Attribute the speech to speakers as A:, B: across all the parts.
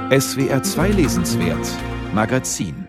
A: SWR 2 Lesenswert Magazin.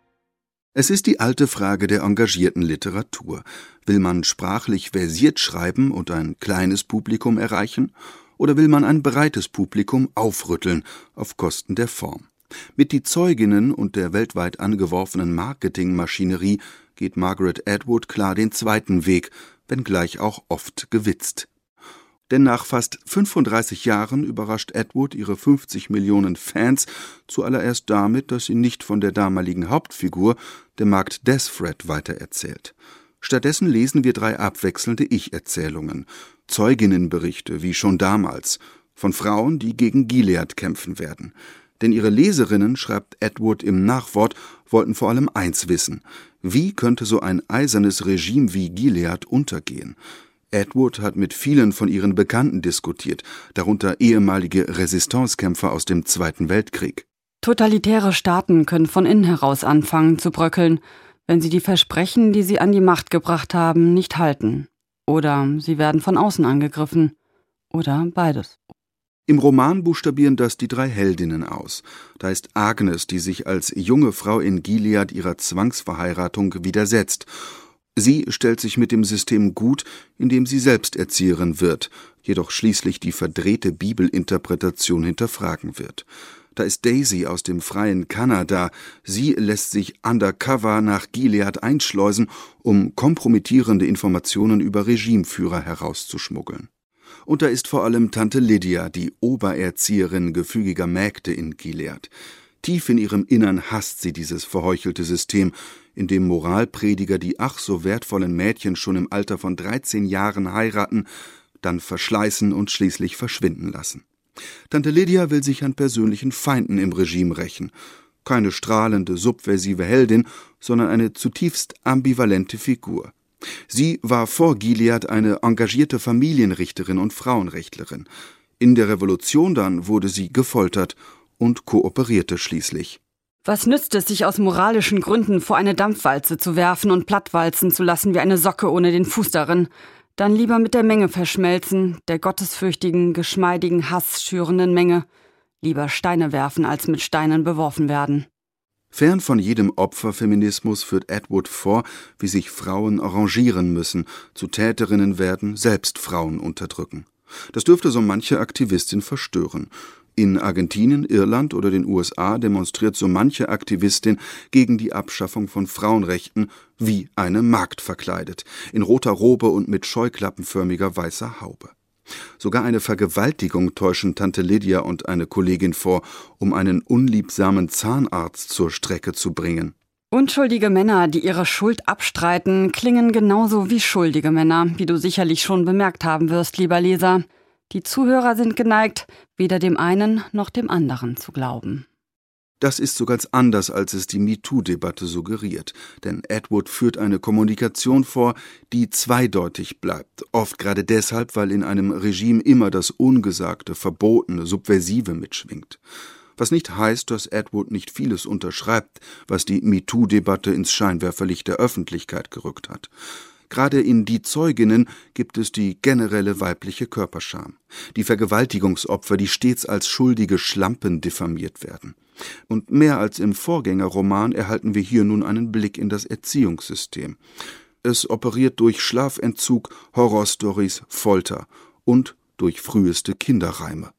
B: Es ist die alte Frage der engagierten Literatur. Will man sprachlich versiert schreiben und ein kleines Publikum erreichen? Oder will man ein breites Publikum aufrütteln auf Kosten der Form? Mit Die Zeuginnen und der weltweit angeworfenen Marketingmaschinerie geht Margaret Atwood klar den zweiten Weg, wenngleich auch oft gewitzt. Denn nach fast 35 Jahren überrascht Atwood ihre 50 Millionen Fans zuallererst damit, dass sie nicht von der damaligen Hauptfigur, der Magd Desfred, weitererzählt. Stattdessen lesen wir 3 abwechselnde Ich-Erzählungen, Zeuginnenberichte wie schon damals, von Frauen, die gegen Gilead kämpfen werden. Denn ihre Leserinnen, schreibt Atwood im Nachwort, wollten vor allem eins wissen: Wie könnte so ein eisernes Regime wie Gilead untergehen? Atwood hat mit vielen von ihren Bekannten diskutiert, darunter ehemalige Resistancekämpfer aus dem Zweiten Weltkrieg.
C: Totalitäre Staaten können von innen heraus anfangen zu bröckeln, wenn sie die Versprechen, die sie an die Macht gebracht haben, nicht halten. Oder sie werden von außen angegriffen. Oder beides.
B: Im Roman buchstabieren das die 3 Heldinnen aus. Da ist Agnes, die sich als junge Frau in Gilead ihrer Zwangsverheiratung widersetzt. Sie stellt sich mit dem System gut, indem sie selbst Erzieherin wird, jedoch schließlich die verdrehte Bibelinterpretation hinterfragen wird. Da ist Daisy aus dem freien Kanada. Sie lässt sich undercover nach Gilead einschleusen, um kompromittierende Informationen über Regimeführer herauszuschmuggeln. Und da ist vor allem Tante Lydia, die Obererzieherin gefügiger Mägde in Gilead. Tief in ihrem Innern hasst sie dieses verheuchelte System, in dem Moralprediger die ach so wertvollen Mädchen schon im Alter von 13 Jahren heiraten, dann verschleißen und schließlich verschwinden lassen. Tante Lydia will sich an persönlichen Feinden im Regime rächen. Keine strahlende, subversive Heldin, sondern eine zutiefst ambivalente Figur. Sie war vor Gilead eine engagierte Familienrichterin und Frauenrechtlerin. In der Revolution dann wurde sie gefoltert und kooperierte schließlich.
C: Was nützt es, sich aus moralischen Gründen vor eine Dampfwalze zu werfen und plattwalzen zu lassen wie eine Socke ohne den Fuß darin? Dann lieber mit der Menge verschmelzen, der gottesfürchtigen, geschmeidigen, hassschürenden Menge. Lieber Steine werfen, als mit Steinen beworfen werden.
B: Fern von jedem Opferfeminismus führt Atwood vor, wie sich Frauen arrangieren müssen, zu Täterinnen werden, selbst Frauen unterdrücken. Das dürfte so manche Aktivistin verstören. In Argentinien, Irland oder den USA demonstriert so manche Aktivistin gegen die Abschaffung von Frauenrechten wie eine Magd verkleidet, in roter Robe und mit scheuklappenförmiger weißer Haube. Sogar eine Vergewaltigung täuschen Tante Lydia und eine Kollegin vor, um einen unliebsamen Zahnarzt zur Strecke zu bringen.
C: Unschuldige Männer, die ihre Schuld abstreiten, klingen genauso wie schuldige Männer, wie du sicherlich schon bemerkt haben wirst, lieber Leser. Die Zuhörer sind geneigt, weder dem einen noch dem anderen zu glauben.
B: Das ist so ganz anders, als es die MeToo-Debatte suggeriert. Denn Atwood führt eine Kommunikation vor, die zweideutig bleibt. Oft gerade deshalb, weil in einem Regime immer das Ungesagte, Verbotene, Subversive mitschwingt. Was nicht heißt, dass Atwood nicht vieles unterschreibt, was die MeToo-Debatte ins Scheinwerferlicht der Öffentlichkeit gerückt hat. Gerade in Die Zeuginnen gibt es die generelle weibliche Körperscham. Die Vergewaltigungsopfer, die stets als schuldige Schlampen diffamiert werden. Und mehr als im Vorgängerroman erhalten wir hier nun einen Blick in das Erziehungssystem. Es operiert durch Schlafentzug, Horrorstories, Folter und durch früheste Kinderreime.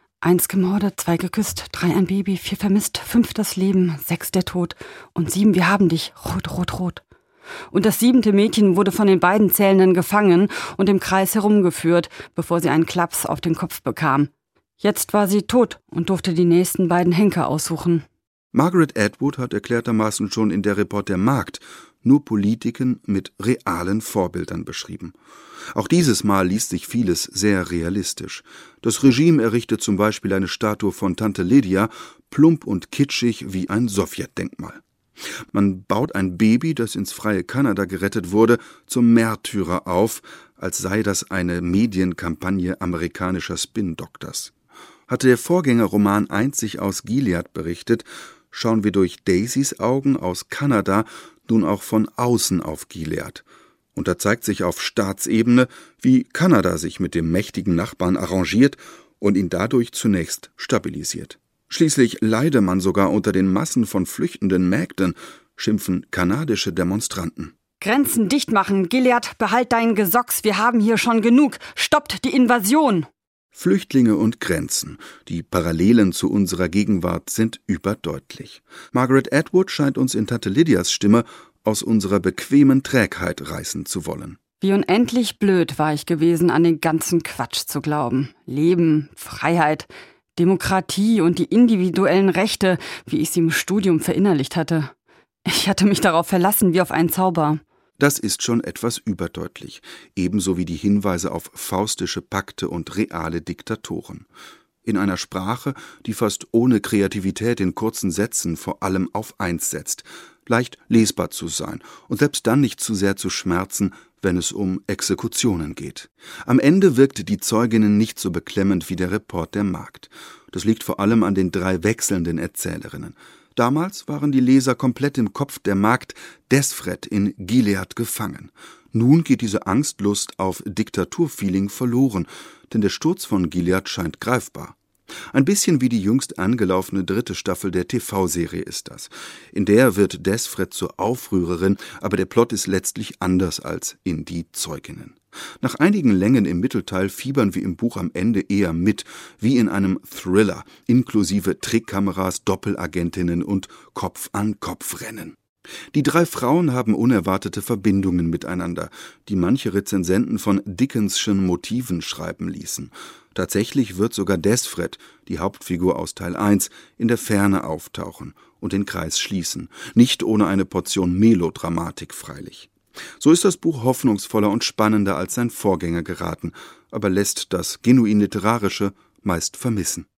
C: 1 gemordet, 2 geküsst, 3 ein Baby, 4 vermisst, 5 das Leben, 6 der Tod und 7 wir haben dich, rot, rot, rot. Und das 7. Mädchen wurde von den beiden Zählenden gefangen und im Kreis herumgeführt, bevor sie einen Klaps auf den Kopf bekam. Jetzt war sie tot und durfte die nächsten beiden Henker aussuchen.
B: Margaret Atwood hat erklärtermaßen schon in der Report der Magd nur Politiken mit realen Vorbildern beschrieben. Auch dieses Mal liest sich vieles sehr realistisch. Das Regime errichtet zum Beispiel eine Statue von Tante Lydia, plump und kitschig wie ein Sowjetdenkmal. Man baut ein Baby, das ins freie Kanada gerettet wurde, zum Märtyrer auf, als sei das eine Medienkampagne amerikanischer Spin-Doktors. Hatte der Vorgängerroman einzig aus Gilead berichtet, schauen wir durch Daisys Augen aus Kanada nun auch von außen auf Gilead. Und da zeigt sich auf Staatsebene, wie Kanada sich mit dem mächtigen Nachbarn arrangiert und ihn dadurch zunächst stabilisiert. Schließlich leide man sogar unter den Massen von flüchtenden Mägden, schimpfen kanadische Demonstranten.
C: Grenzen dicht machen, Gilead, behalt deinen Gesocks, wir haben hier schon genug. Stoppt die Invasion!
B: Flüchtlinge und Grenzen, die Parallelen zu unserer Gegenwart sind überdeutlich. Margaret Atwood scheint uns in Tante Lydias Stimme aus unserer bequemen Trägheit reißen zu wollen.
C: Wie unendlich blöd war ich gewesen, an den ganzen Quatsch zu glauben. Leben, Freiheit, Demokratie und die individuellen Rechte, wie ich sie im Studium verinnerlicht hatte. Ich hatte mich darauf verlassen wie auf einen Zauber.
B: Das ist schon etwas überdeutlich, ebenso wie die Hinweise auf faustische Pakte und reale Diktatoren. In einer Sprache, die fast ohne Kreativität in kurzen Sätzen vor allem auf eins setzt, leicht lesbar zu sein und selbst dann nicht zu sehr zu schmerzen, wenn es um Exekutionen geht. Am Ende wirkte die Zeuginnen nicht so beklemmend wie der Report der Magd. Das liegt vor allem an den 3 wechselnden Erzählerinnen. Damals waren die Leser komplett im Kopf der Magd Desfred in Gilead gefangen. Nun geht diese Angstlust auf Diktaturfeeling verloren, denn der Sturz von Gilead scheint greifbar. Ein bisschen wie die jüngst angelaufene 3. Staffel der TV-Serie ist das. In der wird Desfred zur Aufrührerin, aber der Plot ist letztlich anders als in Die Zeuginnen. Nach einigen Längen im Mittelteil fiebern wir im Buch am Ende eher mit, wie in einem Thriller, inklusive Trickkameras, Doppelagentinnen und Kopf-an-Kopf-Rennen. Die 3 Frauen haben unerwartete Verbindungen miteinander, die manche Rezensenten von Dickensschen Motiven schreiben ließen. Tatsächlich wird sogar Desfred, die Hauptfigur aus Teil 1, in der Ferne auftauchen und den Kreis schließen, nicht ohne eine Portion Melodramatik freilich. So ist das Buch hoffnungsvoller und spannender als sein Vorgänger geraten, aber lässt das genuin Literarische meist vermissen.